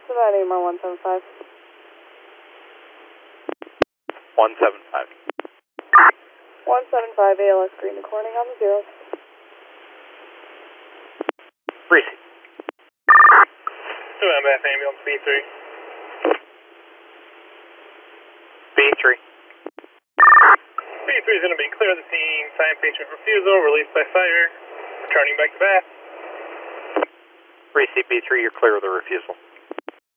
About 8 mile 175. 175. 175 ALS green to Corning on the zeros. Reese. 2 MF ambulance B3. B3. B3 is going to be clear of the scene, sign patient refusal, released by fire, returning back to bath. Reese, B3, you're clear of the refusal.